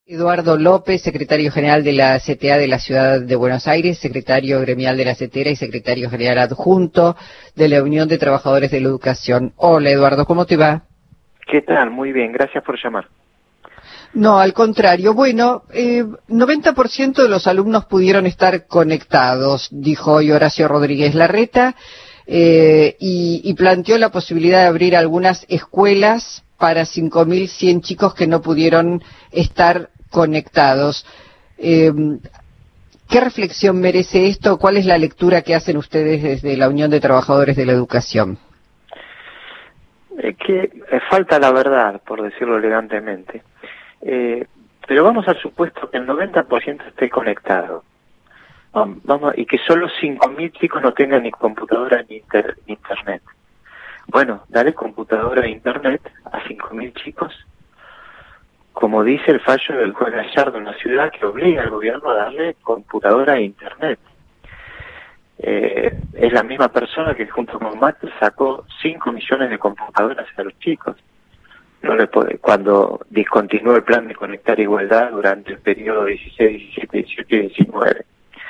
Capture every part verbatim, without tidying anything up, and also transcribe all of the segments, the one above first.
Eduardo López, secretario general de la C T A de la Ciudad de Buenos Aires, secretario gremial de la CETERA y secretario general adjunto de la Unión de Trabajadores de la Educación. Hola Eduardo, ¿cómo te va? ¿Qué tal? Muy bien, gracias por llamar. No, al contrario. Bueno, eh, noventa por ciento de los alumnos pudieron estar conectados, dijo hoy Horacio Rodríguez Larreta, eh, y, y planteó la posibilidad de abrir algunas escuelas para cinco mil cien chicos que no pudieron estar conectados. Eh, ¿Qué reflexión merece esto? ¿Cuál es la lectura que hacen ustedes desde la Unión de Trabajadores de la Educación? Es que eh, falta la verdad, por decirlo elegantemente. Eh, pero vamos al supuesto que el noventa por ciento esté conectado. Vamos, vamos, y que solo cinco mil chicos no tengan ni computadora ni, inter, ni internet. Bueno, dale computadora e internet a cinco mil chicos, como dice el fallo del juez Gallardo en la ciudad, que obliga al gobierno a darle computadora e internet. Eh, es la misma persona que junto con Macri sacó cinco millones de computadoras a los chicos. No le puede, cuando discontinuó el plan de Conectar Igualdad durante el periodo dieciséis, diecisiete, dieciocho y diecinueve.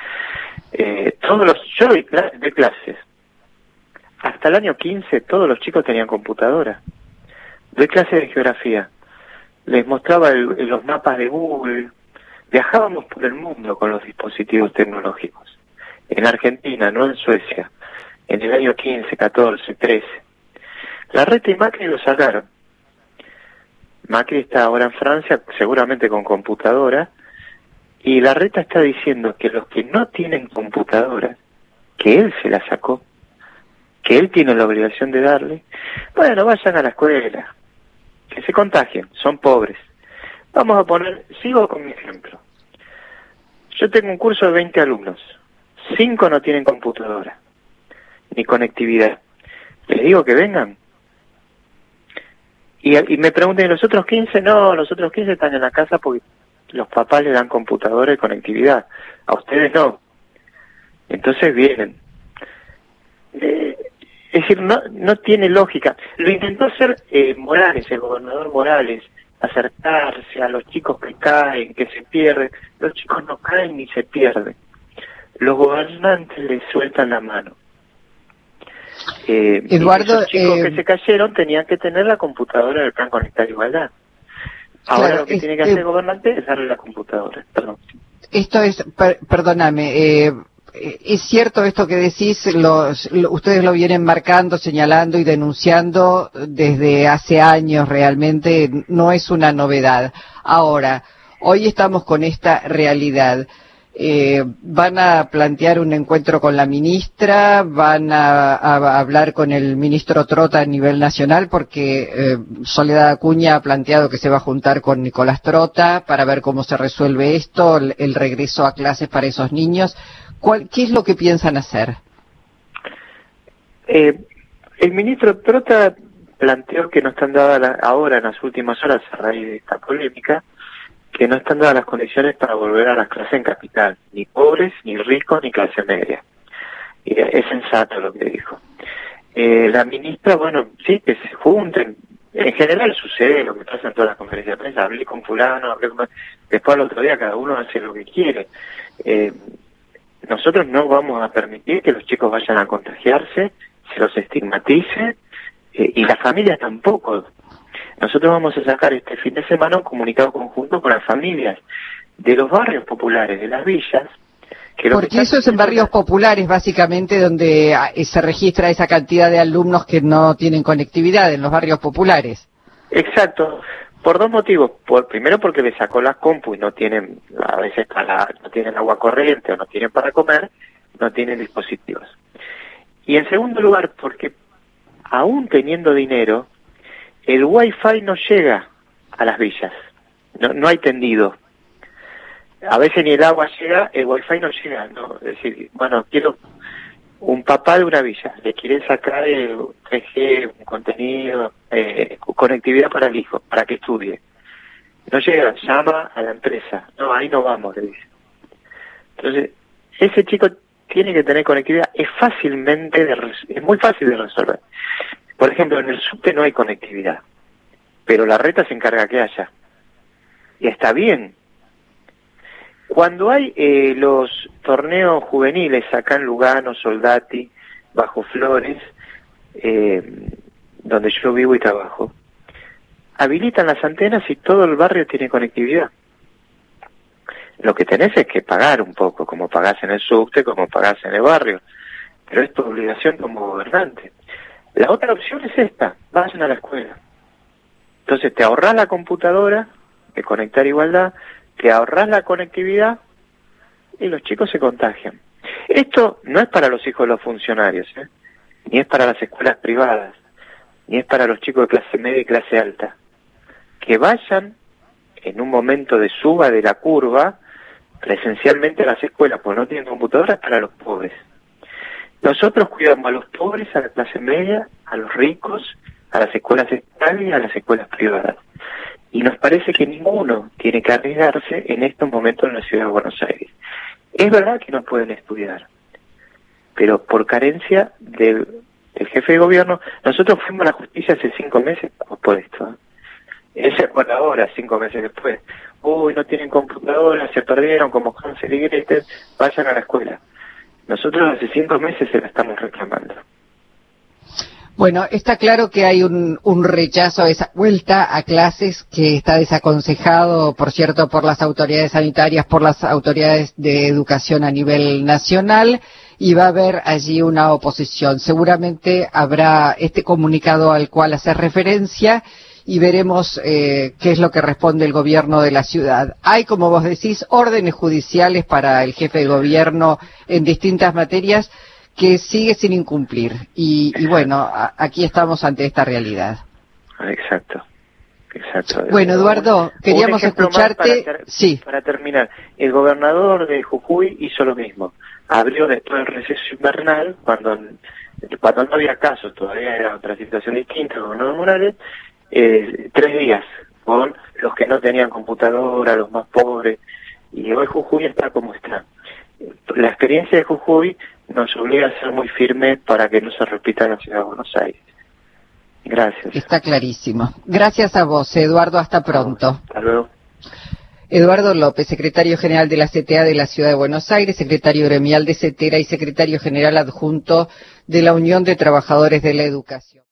Eh, todos los, yo doy de clases. Hasta el año quince todos los chicos tenían computadora. Doy clases de geografía. Les mostraba el, los mapas de Google. Viajábamos por el mundo con los dispositivos tecnológicos. En Argentina, no en Suecia. En el año quince, catorce, trece. Larreta y Macri lo sacaron. Macri está ahora en Francia, seguramente con computadora, y Larreta está diciendo que los que no tienen computadora, que él se la sacó, que él tiene la obligación de darle, bueno, vayan a la escuela, que se contagien, son pobres. Vamos a poner, sigo con mi ejemplo. Yo tengo un curso de veinte alumnos, cinco no tienen computadora, ni conectividad. ¿Les digo que vengan? Y, y me preguntan, ¿y los otros quince? No, los otros quince están en la casa porque los papás le dan computadora y conectividad. A ustedes no. Entonces vienen. Eh, es decir, no, no tiene lógica. Lo intentó hacer eh, Morales, el gobernador Morales, acercarse a los chicos que caen, que se pierden. Los chicos no caen ni se pierden. Los gobernantes les sueltan la mano. Eh, Eduardo, esos chicos eh, que se cayeron tenían que tener la computadora del plan Conectar Igualdad. Ahora claro, lo que es, tiene que eh, hacer el gobernante es darle la computadora. Perdón. Esto es, per, perdóname, eh, es cierto esto que decís, los, lo, ustedes lo vienen marcando, señalando y denunciando desde hace años realmente, no es una novedad. Ahora, hoy estamos con esta realidad. Eh, ¿Van a plantear un encuentro con la ministra? ¿Van a, a hablar con el ministro Trota a nivel nacional? Porque eh, Soledad Acuña ha planteado que se va a juntar con Nicolás Trota para ver cómo se resuelve esto, el, el regreso a clases para esos niños. ¿Cuál, ¿Qué es lo que piensan hacer? Eh, el ministro Trota planteó que no están dadas la, ahora, en las últimas horas, a raíz de esta polémica, que no están dadas las condiciones para volver a las clases en capital, ni pobres, ni ricos, ni clase media. Y es sensato lo que dijo. Eh, la ministra, bueno, sí, que se junten. En general sucede lo que pasa en todas las conferencias de prensa. Hablé con fulano, hablé con... Después al otro día cada uno hace lo que quiere. Eh, nosotros no vamos a permitir que los chicos vayan a contagiarse, se los estigmatice, eh, y las familias tampoco. Nosotros vamos a sacar este fin de semana un comunicado conjunto con las familias de los barrios populares, de las villas. Que Porque eso es en barrios la... populares, básicamente, donde se registra esa cantidad de alumnos que no tienen conectividad, en los barrios populares. Exacto, por dos motivos. Por, primero porque les sacó las compu y no tienen, a veces para, no tienen agua corriente o no tienen para comer, no tienen dispositivos. Y en segundo lugar, porque aún teniendo dinero, el wifi no llega a las villas, no, no hay tendido. A veces ni el agua llega, el wifi no llega, ¿no? Es decir, bueno, quiero un papá de una villa, le quiere sacar el tres G, un contenido, eh, conectividad para el hijo, para que estudie. No llega, llama a la empresa, no, ahí no vamos, le dice. Entonces, ese chico tiene que tener conectividad, es fácilmente, de, es muy fácil de resolver. Por ejemplo, en el subte no hay conectividad, pero Larreta se encarga que haya. Y está bien, Cuando hay eh, los torneos juveniles acá en Lugano, Soldati, Bajo Flores, eh, donde yo vivo y trabajo, habilitan las antenas y todo el barrio tiene conectividad. Lo que tenés es que pagar un poco, como pagás en el subte, como pagás en el barrio, pero es tu obligación como gobernante. La otra opción es esta: vayan a la escuela. Entonces te ahorrás la computadora de conectar igualdad, te ahorrás la conectividad y los chicos se contagian. Esto no es para los hijos de los funcionarios, ¿eh? Ni es para las escuelas privadas, ni es para los chicos de clase media y clase alta. Que vayan en un momento de suba de la curva presencialmente a las escuelas, porque no tienen computadoras, para los pobres. Nosotros cuidamos a los pobres, a la clase media, a los ricos, a las escuelas estatales y a las escuelas privadas. Y nos parece que ninguno tiene que arriesgarse en estos momentos en la ciudad de Buenos Aires. Es verdad que no pueden estudiar, pero por carencia del, del jefe de gobierno. Nosotros fuimos a la justicia hace cinco meses por esto, ¿eh? Él se acuerda ahora, cinco meses después. Uy, no tienen computadora, se perdieron como Hansel y Gretel, vayan a la escuela. Nosotros hace cinco meses se la estamos reclamando. Bueno, está claro que hay un, un rechazo a esa vuelta a clases que está desaconsejado, por cierto, por las autoridades sanitarias, por las autoridades de educación a nivel nacional, y va a haber allí una oposición. Seguramente habrá este comunicado al cual hacer referencia y veremos eh, qué es lo que responde el gobierno de la ciudad. Hay, como vos decís, órdenes judiciales para el jefe de gobierno en distintas materias que sigue sin incumplir. Y, y bueno, a, aquí estamos ante esta realidad. Exacto, exacto. Bueno, Eduardo, queríamos escucharte. Para, ter sí. para terminar, el gobernador de Jujuy hizo lo mismo. Abrió después del receso invernal, cuando, cuando no había casos, todavía era otra situación distinta, el gobernador Morales, eh, tres días con los que no tenían computadora, los más pobres, y hoy Jujuy está como está. La experiencia de Jujuy nos obliga a ser muy firmes para que no se repita en la ciudad de Buenos Aires. Gracias. Está clarísimo. Gracias a vos, Eduardo. Hasta pronto. Hasta luego. Eduardo López, secretario general de la C T A de la Ciudad de Buenos Aires, secretario gremial de CETERA y secretario general adjunto de la Unión de Trabajadores de la Educación.